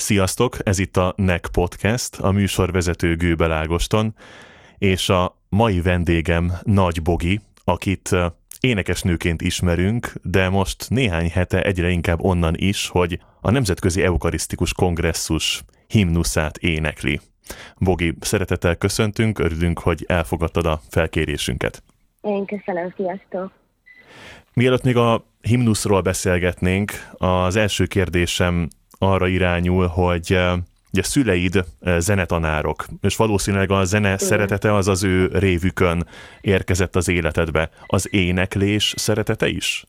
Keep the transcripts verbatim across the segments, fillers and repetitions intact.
Sziasztok, ez itt a en e ká Podcast, a műsorvezető Gőbel Ágoston, és a mai vendégem Nagy Bogi, akit énekesnőként ismerünk, de most néhány hete egyre inkább onnan is, hogy a Nemzetközi Eukarisztikus Kongresszus himnuszát énekli. Bogi, szeretettel köszöntünk, örülünk, hogy elfogadtad a felkérésünket. Én köszönöm, sziasztok! Mielőtt még a himnuszról beszélgetnénk, az első kérdésem arra irányul, hogy ugye szüleid zenetanárok, és valószínűleg a zene Igen. szeretete az az ő révükön érkezett az életedbe. Az éneklés szeretete is?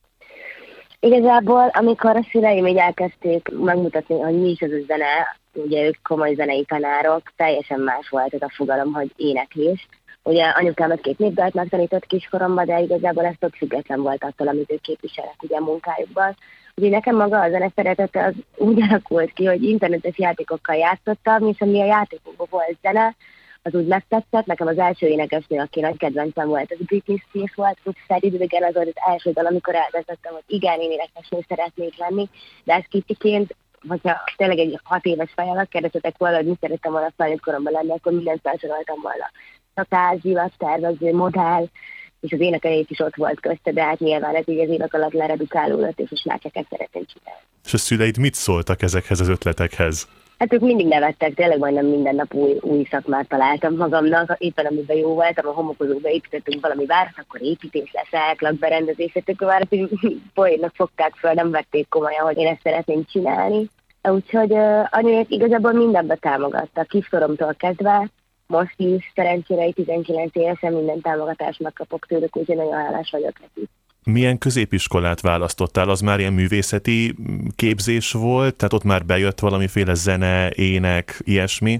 Igazából, amikor a szüleim így elkezdték megmutatni, hogy mi is az a zene, ugye ők komoly zenei tanárok, teljesen más volt ez a fogalom, hogy éneklés. Ugye anyukámat két népdalt megtanított kiskoromban, de igazából ez tök független volt attól, amit ők képviselnek ugye a munkájukban. Ugye nekem maga a zene szeretete az úgy alakult ki, hogy internetes játékokkal játszottam, és ami a játékokban volt zene, az úgy megtetszett. Nekem az első énekesnő, aki nagy kedvencem volt, az Britney Spears volt, úgy szerintem az volt az első dal, amikor eldöntöttem, hogy igen, én énekesnő szeretnék lenni, de ez kicsiként, hogyha tényleg egy hat éves fejjel kérdeztetek volna, hogy mit szerettem volna felnőtt koromban lenni, akkor mindent felsoroltam volna. Tatár, tervező, modell, és az énekelés is ott volt közte, de hát nyilván ez így az évek alatt leredukálódott, és most már csak ezt szeretném csinálni. És a szüleid mit szóltak ezekhez az ötletekhez? Hát ők mindig nevettek, tényleg majdnem minden nap új, új szakmát találtam magamnak, éppen amiben jó voltam, a homokozóba építettünk valami várat, akkor építés lesz, lakberendezés, akkor már poénnak fogták föl, nem vették komolyan, hogy én ezt szeretném csinálni. Úgyhogy uh, anyuék igazából mindenbe támogattak, kiskoromtól kezdve. Most is szerencsére tizenkilenc évesen minden támogatást megkapok tőlük, úgyhogy nagyon hálás vagyok neki. Milyen középiskolát választottál? Az már ilyen művészeti képzés volt? Tehát ott már bejött valamiféle zene, ének, ilyesmi?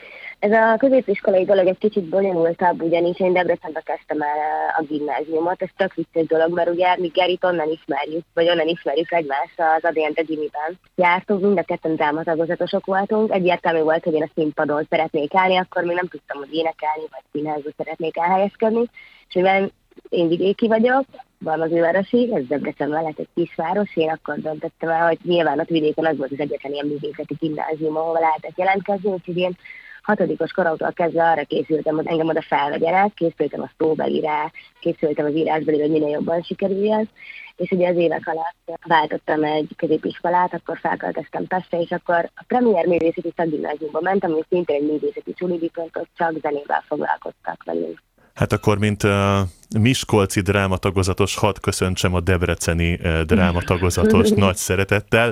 Ez a középiskolai dolog egy kicsit bonyolultabb, ugyanis én Debrecenbe kezdtem el a gimnáziumot. Ez tök vicces dolog, mert ugye mi Gerit onnan ismerjük, vagy onnan ismerjük egymást az Adriánta gimiben. Jártunk, mind a ketten drámatagozatosok voltunk. Egyértelmű volt, hogy én a színpadon szeretnék állni, akkor még nem tudtam, hogy énekelni, vagy színházba szeretnék elhelyezkedni. És mivel én vidéki vagyok, Balmazújvárosi, ez Debrecen mellett egy kisváros, én akkor döntöttem el, hogy nyilván ott vidéken az volt az egyetlen ilyen művészeti gimnázium, ahol lehetett jelentkezni, úgyhogy én hatodikos koromtól kezdve arra készültem, hogy engem oda felvegyenek, készültem a szóbelire, készültem az írásbelire, hogy minél jobban sikerüljen, és ugye az évek alatt váltottam egy középiskolát, akkor felköltöztem Pestre, és akkor a Premier Művészeti Szakgimnáziumba mentem, és szintén egy művészeti sulibiként, ott csak zenével foglalkoztak velünk. Hát akkor, mint uh, miskolci drámatagozatos, hadd köszöntsem a debreceni uh, drámatagozatos nagy szeretettel,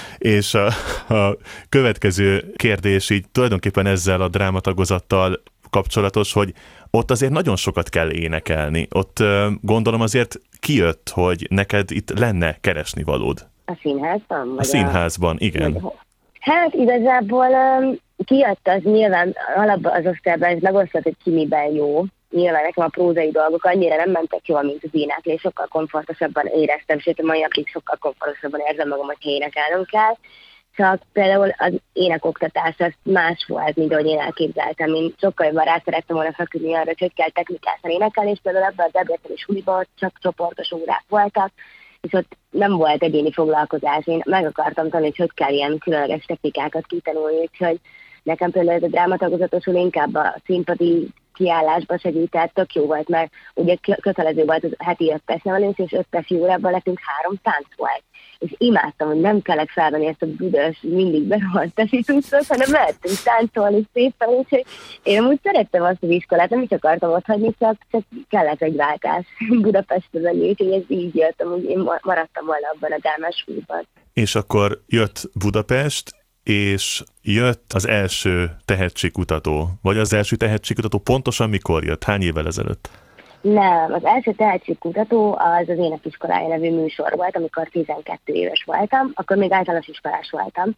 és a, a következő kérdés így tulajdonképpen ezzel a drámatagozattal kapcsolatos, hogy ott azért nagyon sokat kell énekelni. Ott uh, gondolom azért kijött, hogy neked itt lenne keresnivalód. A színházban? A színházban, a... igen. Hát igazából um, kijött az nyilván alapban az osztályban, ez megosztott, hogy ki miben jó. Nyilván nekem a prózai dolgok annyira nem mentek jól, mint az éneklés, sokkal komfortosabban éreztem, sőt a mai napig sokkal komfortosabban érzem magam, hogy énekelnem kell. Csak például az énekoktatás az más volt, mint ahogy én elképzeltem. Én sokkal jobban rá szerettem volna feküdni arra, hogy hogy kell technikásan énekelni, és például ebben a debreceni suliban csak csoportos órák voltak, és ott nem volt egyéni foglalkozás. Én meg akartam tanulni, hogy hogy kell ilyen különleges technikákat kitanulni, úgyhogy nekem például ez a drámatagozatosul inkább a színpadi kiállásba segített, tök jó volt, mert ugye kötelező volt az heti öttes nevelés, és öttes órában nekünk három tánc volt. És imádtam, hogy nem kellett felvenni ezt a büdös, mindig berohadt teszituszot, hanem mehettünk táncolni szépen, úgyhogy én amúgy szerettem azt az iskolát, nem is akartam ott hagyni, csak, csak kellett egy váltás Budapestre venni, úgyhogy ez így jött, amúgy én maradtam volna abban a drámás súlyban. És akkor jött Budapest, és jött az első tehetségkutató, vagy az első tehetségkutató pontosan mikor jött? Hány évvel ezelőtt? Nem, az első tehetségkutató az az Énekiskolája nevű műsor volt, amikor tizenkét éves voltam, akkor még általános iskolás voltam,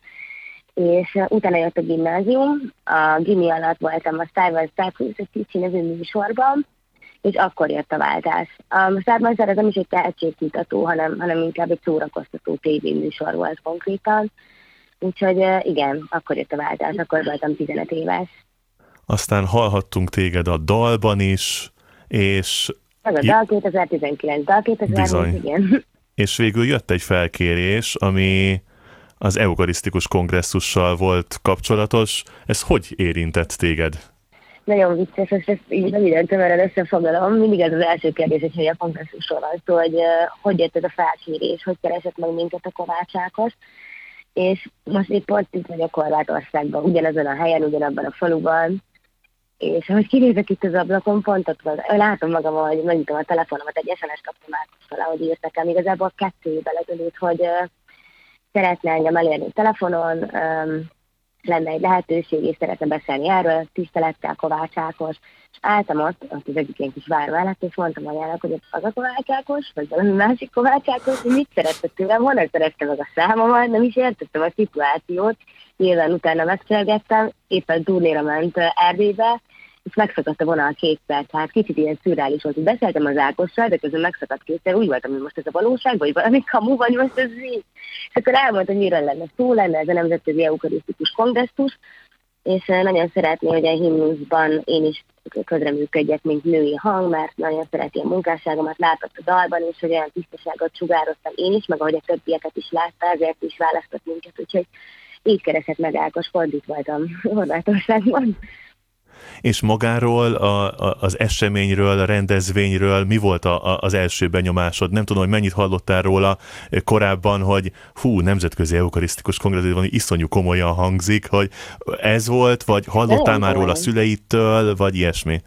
és utána jött a gimnázium, a gimi alatt voltam a Star Wars nevű műsorban, és akkor jött a váltás. A Star ez nem is egy tehetségkutató, hanem, hanem inkább egy szórakoztató tévéműsor volt konkrétan. Úgyhogy igen, akkor jött a váltás, akkor voltam tizenöt éves. Aztán hallhattunk téged a dalban is, és... Ez a dal kétezer-tizenkilenc, dal kétezer-húsz, igen. És végül jött egy felkérés, ami az eukarisztikus kongresszussal volt kapcsolatos. Ez hogy érintett téged? Nagyon vicces, és ezt így röviden tömören összefoglalom. Mindig ez az első kérdés, hogy a kongresszusról van szó, hogy uh, hogy jött ez a felkérés, hogy keresett meg minket a Kovács Ákos. És most épp pont itt vagyok Horvátországban, ugyanazon a helyen, ugyanabban a faluban, és ahogy kinézek itt az ablakon, pont ott van, látom magam, hogy megnyitom a telefonomat, egy es em es kaptam Ákostól, ahogy írt nekem, igazából kettő évvel ezelőtt, hogy uh, szeretne engem elérni telefonon, um, lenne egy lehetőség, és szeretne beszélni erről, tisztelettel Kovács Ákos. És álltam ott, ott az egyik ilyen kis váró mellett, és mondtam anyának, hogy az a Kovács Ákos, vagy valami másik Kovács Ákos, hogy mit szerette tőlem, honnan szerette meg a számomat, nem is értettem a szituációt. Nyilván utána megszergettem, éppen turnéra ment Erdélybe, és megszakadt a vonal kétszer, tehát kicsit ilyen szürreális volt, hogy beszéltem az Ákossal, de közben megszakadt kétszer, úgy voltam, hogy most ez a valóság, vagy valami kamu, vagy most ez így. És akkor elmondta, hogy miről lenne szó, lenne ez a Nemzetközi Eukarisztikus Kongresszus, és nagyon szeretné, hogy a himnuszban én is közreműködjek, mint női hang, mert nagyon szereti a munkásságomat, látott a dalban, és hogy olyan tisztaságot sugároztam én is, meg ahogy a többieket is látta, ezért is választott minket, úgyhogy így keresett meg Ákos, fordít voltam Horvátországban. És magáról, a, a, az eseményről, a rendezvényről mi volt a, a, az első benyomásod? Nem tudom, hogy mennyit hallottál róla korábban, hogy hú, Nemzetközi Eukarisztikus Kongresszus van, iszonyú komolyan hangzik, hogy ez volt, vagy hallottál már róla szüleitől, vagy ilyesmi?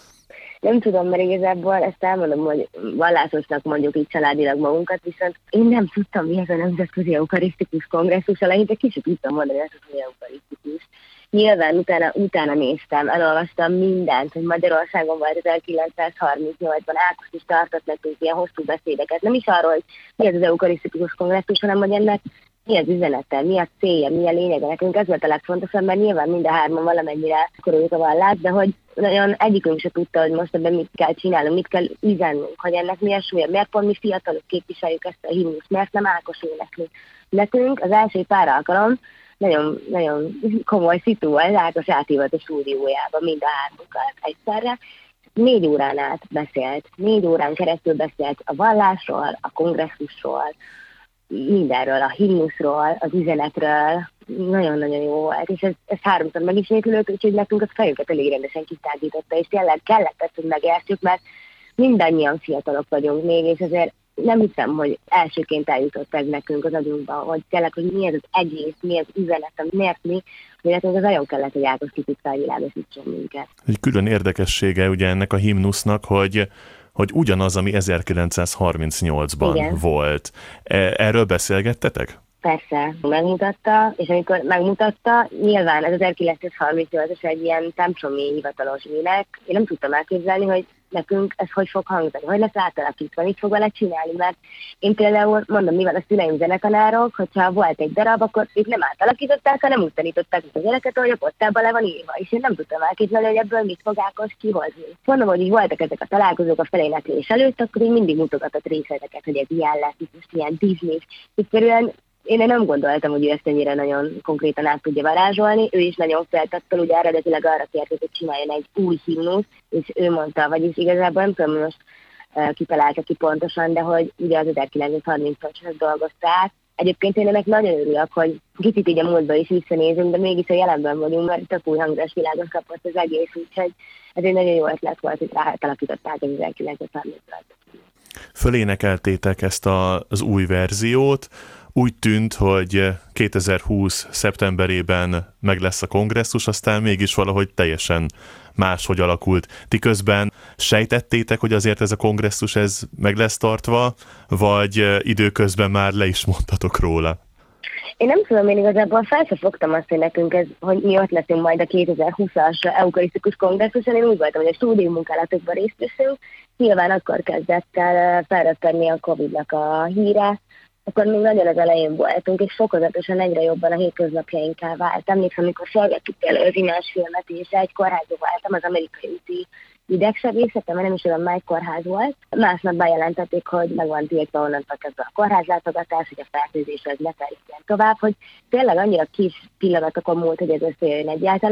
Nem tudom, mert igazából ezt elmondom, hogy vallásosnak mondjuk így családilag magunkat, viszont én nem tudtam, mi ez a Nemzetközi Eukarisztikus Kongresszus, eleinte kicsit tudtam mondani, hogy ez az eukarisztikus. Nyilván utána, utána néztem, elolvastam mindent, hogy Magyarországon volt ezerkilencszázharmincnyolcban, Ákos is tartott nekünk ilyen hosszú beszédeket. Nem is arról, hogy mi ez az eukarisztikus kongresszus, hanem hogy ennek mi az üzenete, mi a célja, mi a lényege. Nekünk ez volt a legfontosabb, mert nyilván mind a hárman valamennyire koroljuk a vallást, de hogy nagyon egyikünk se tudta, hogy most ebben mit kell csinálnunk, mit kell üzennünk, hogy ennek milyen súlya, miért pont mi fiatalok képviseljük ezt a himnuszt, miért nem Ákos énekli. Nekünk az első pár alkalom nagyon, nagyon komoly szitu volt, Ákos áthívott a stúdiójába mind a hármunkat egyszerre. Négy órán át beszélt, négy órán keresztül beszélt a vallásról, a kongresszusról, mindenről, a himnuszról, az üzenetről. Nagyon-nagyon jó volt, és ez, ez háromszor megismétlődött, úgyhogy nekünk a fejünket elég rendesen kitágította, és tényleg kellett ezt, hogy megértsük, mert mindannyian fiatalok vagyunk még, és azért nem hiszem, hogy elsőként eljutott ez nekünk az agyunkba, hogy tényleg, hogy mi ez az egész, mi az üzenet, miért mi, hogy nekünk az nagyon kellett, hogy Ákos kicsit felvilágosítson minket. Egy külön érdekessége ugye ennek a himnusznak, hogy hogy ugyanaz, ami ezerkilencszázharmincnyolcban Igen. volt. Erről beszélgettetek? Persze, megmutatta, és amikor megmutatta, nyilván ez ezerkilencszázharmincnyolcas egy ilyen templomi hivatalos ének. Én nem tudtam elképzelni, hogy nekünk ez hogy fog hangzani, hogy lesz átalakítva, mit fog vele csinálni, mert én például mondom, mi van a szüleim zenetanárok, hogyha volt egy darab, akkor itt nem átalakították, hanem úgy tanították az éneket, ahogy a pottában le van írva, és én nem tudtam elképzelni, hogy ebből mit fog Ákos kihozni. Mondom, hogy így voltak ezek a találkozók a feléneklés előtt, akkor én mindig mutogatott részleteket, hogy ez ilyen lesz, itt most ilyen Disney, egyszerűen én nem gondoltam, hogy ő ezt ennyire nagyon konkrétan át tudja varázsolni. Ő is nagyon félt attól, ugye eredetileg arra kért, hogy csináljon egy új himnuszt, és ő mondta, vagyis igazából nem tudom, most uh, kitalálta ki pontosan, de hogy ugye az ezerkilencszázharmincnyolcas dolgozta át. Egyébként én ennek nagyon örülök, hogy kicsit így a múltba is visszanézünk, de mégis a jelenben vagyunk, mert tök új hangzásvilágot kapott az egész, úgyhogy ez egy nagyon jó ötlet volt, hogy átalakították az ezerkilencszázharmincnyolcas. Fölénekeltétek ezt a, az új verziót. Úgy tűnt, hogy kétezer-húsz szeptemberében meg lesz a kongresszus, aztán mégis valahogy teljesen máshogy alakult. Ti közben sejtettétek, hogy azért ez a kongresszus ez meg lesz tartva, vagy időközben már le is mondtatok róla? Én nem tudom, én igazából fel sem fogtam azt, hogy nekünk ez, hogy mi ott leszünk majd a kétezer-húszas eukarisztikus kongresszuson. Én úgy voltam, hogy a stúdium munkálatokban részt veszünk. Nyilván akkor kezdett el felröppenni a Covidnak a híre, akkor még nagyon az elején voltunk, és fokozatosan egyre jobban a hétköznapjainká vált. Emlékszem, amikor forgattuk el az imásfilmet, és egy kórházba váltam, az Amerikai úti idegsebészete, mert nem is olyan mely kórház volt. Másnap bejelentették, hogy meg van tiltva onnantól kezdve a kórházlátogatás, hogy a fertőzés az ne terjedjen tovább, hogy tényleg annyira kis pillanatokon múlt, hogy ez összejöjjön egyáltalán.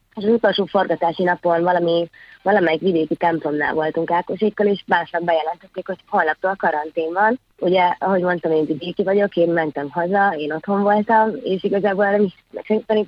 És az utolsó forgatási napon valami, valamelyik vidéki templomnál voltunk Ákosékkal, és másnap bejelentették, hogy holnaptól karantén van. Ugye, ahogy mondtam, én vidéki vagyok, én mentem haza, én otthon voltam, és igazából nem is szerintem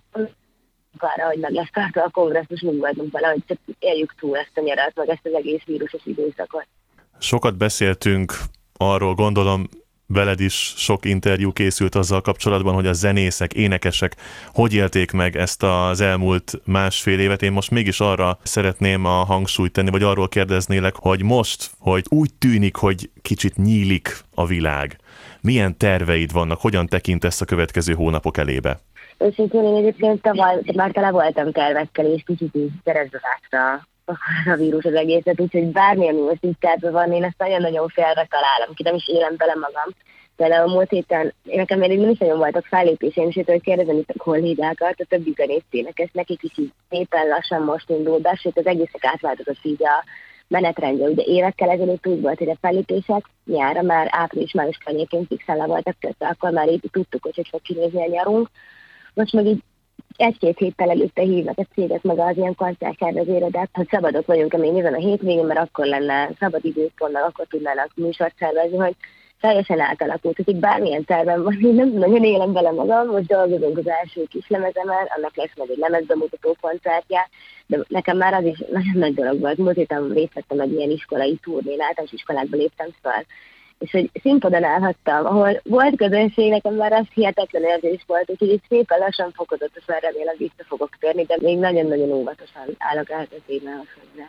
arra, hogy meg lesz tartva a kongresszus, úgy voltunk vele, hogy csak éljük túl ezt a nyarat, meg ezt az egész vírusos időszakot. Sokat beszéltünk arról, gondolom, veled is sok interjú készült azzal kapcsolatban, hogy a zenészek, énekesek hogy élték meg ezt az elmúlt másfél évet. Én most mégis arra szeretném a hangsúlyt tenni, vagy arról kérdeznélek, hogy most, hogy úgy tűnik, hogy kicsit nyílik a világ. Milyen terveid vannak, hogyan tekintesz a következő hónapok elébe? Őszintén én egyébként tavaly már tele voltam tervekkel, és kicsit így keresztbe vágta a vírus az egészet, úgyhogy bármi, ami most így terve van, én ezt nagyon-nagyon félre találom, ki nem is élem bele magam. De a múlt héten, nekem még nem is nagyon voltak fellépéseim, és hogy kérdezem itt a kollégákat, a többi zenészénekes, nekik is így szépen lassan most indul be, sőt az egészek átváltozott így a menetrendje. Ugye évekkel ezelőtt úgy volt, hogy a fellépések nyára már április-május környékén fixen le voltak kötve, akkor már így tudtuk, hogy hogy fog kinézni a nyarunk. Most meg így egy-két héttel előtte hívnak a céget, meg az ilyen koncertszervezőre, hogy szabadok vagyunk még ezen a hétvégén, mert akkor lenne szabad időpontnak, akkor tudnának műsort szervezni, hogy teljesen átalakult. Úgyhogy bármilyen tervem van, én nem nagyon élem bele magam, most dolgozunk az első kis lemezemen, annak lesz meg egy lemezbemutató koncertje, de nekem már az is nagyon nagy dolog volt. Múlt héten részt vettem egy ilyen iskolai turnén, általános iskolákba léptem fel, és hogy színpadon állhattam, ahol volt közönség, nekem már az hihetetlen érzés volt, úgyhogy itt szépen lassan fokozatosan remélem vissza fogok törni, de még nagyon-nagyon óvatosan állok át az évvel hozzá.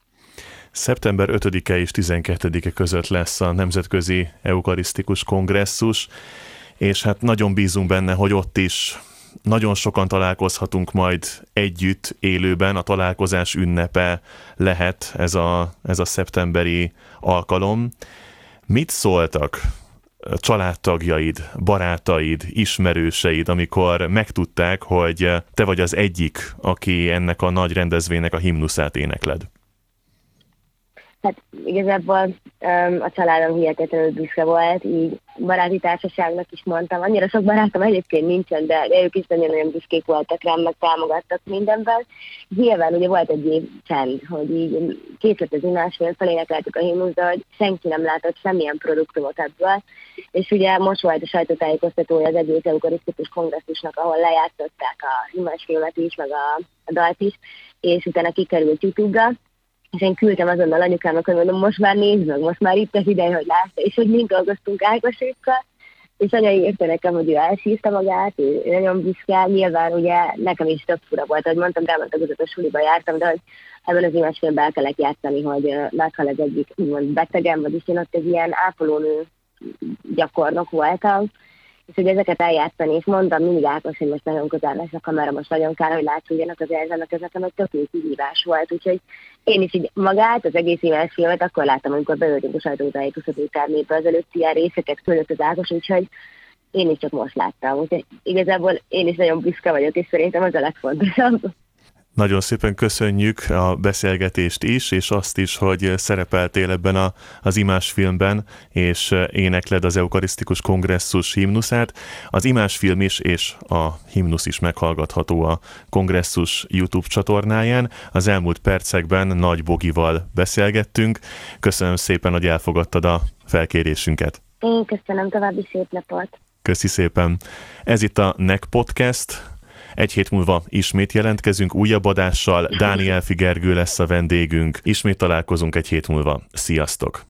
szeptember ötödike és tizenkettedike között lesz a Nemzetközi Eukarisztikus Kongresszus, és hát nagyon bízunk benne, hogy ott is nagyon sokan találkozhatunk majd együtt élőben, a találkozás ünnepe lehet ez a, ez a szeptemberi alkalom. Mit szóltak családtagjaid, barátaid, ismerőseid, amikor megtudták, hogy te vagy az egyik, aki ennek a nagy rendezvénynek a himnuszát énekled? Hát igazából um, a családom hihetetlenül büszke volt, így baráti társaságnak is mondtam. Annyira sok barátom egyébként nincsen, de ők is nagyon-nagyon büszkék voltak rám, meg támogattak mindenben. Nyilván ugye volt egy év csend, hogy így készletezi másfél felénekeltük a himnuszt, de hogy senki nem látott semmilyen produktumot ebből. És ugye most volt a sajtótájékoztatója az egész eukarisztikus kongresszusnak, ahol lejátszották a imásfilmet is, meg a, a dalt is, és utána kikerült YouTube-ra. És én küldtem azonnal anyukámnak, hogy mondom, most már nézd meg, most már itt az ideje, hogy látta, és hogy mind dolgoztunk Ákosékkal, és anya írta nekem, hogy ő elsírta magát, ő nagyon büszke, nyilván ugye nekem is több fura volt, ahogy mondtam, rámondtagozott a suliba jártam, de hogy ebben az imásfilmben el kellett játszani, hogy meghal az egyik úgymond betegem, vagyis én ott egy ilyen ápolónő gyakornok voltam, és hogy ezeket eljátszani, és mondtam mindig Ákos, hogy most nagyon közel lesz a kamera, most nagyon kár, hogy látszódjanak az érzelmek, ez nekem egy tök jó kihívás volt, úgyhogy én is így magát, az egész éves filmet akkor láttam, amikor beöltünk a sajtótájékoztató termébe, az előtt ilyen részeket küldött az Ákos, úgyhogy én is csak most láttam, úgyhogy igazából én is nagyon büszke vagyok, és szerintem az a legfontosabb. Nagyon szépen köszönjük a beszélgetést is, és azt is, hogy szerepeltél ebben a, az imásfilmben, és énekled az Eukarisztikus Kongresszus himnuszát. Az imásfilm is és a himnusz is meghallgatható a kongresszus YouTube csatornáján. Az elmúlt percekben Nagy Bogival beszélgettünk. Köszönöm szépen, hogy elfogadtad a felkérésünket. Én köszönöm, további szép napot. Köszi szépen. Ez itt a nek Podcast. Egy hét múlva ismét jelentkezünk újabb adással, Dániel Figergő lesz a vendégünk. Ismét találkozunk egy hét múlva. Sziasztok!